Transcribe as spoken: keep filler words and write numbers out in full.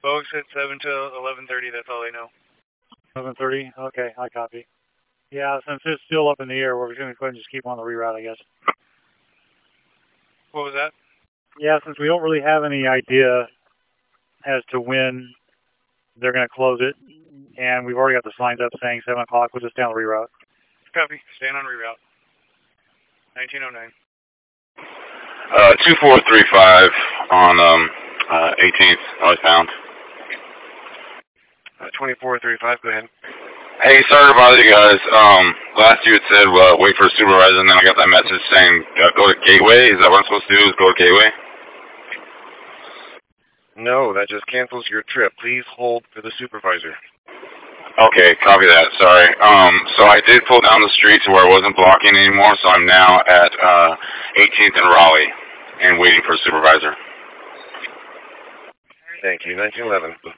Folks at seven to eleven thirty, that's all I know. eleven thirty? Okay, I copy. Yeah, since it's still up in the air, we're just going to go ahead and just keep on the reroute, I guess. What was that? Yeah, since we don't really have any idea as to when they're going to close it, and we've already got the signs up saying seven o'clock, we'll just stay on the reroute. Copy. Stand on reroute. nineteen oh nine. Uh, two four three five on um, uh, eighteenth, northbound. Uh, twenty-four thirty-five, go ahead. Hey, sorry to bother you guys. Um, last you had said uh, wait for a supervisor, and then I got that message saying uh, go to Gateway. Is that what I'm supposed to do, is go to Gateway? No, that just cancels your trip. Please hold for the supervisor. Okay, copy that. Sorry. Um, so I did pull down the street to where I wasn't blocking anymore, so I'm now at uh, eighteenth and Raleigh and waiting for a supervisor. Thank you. nineteen eleven.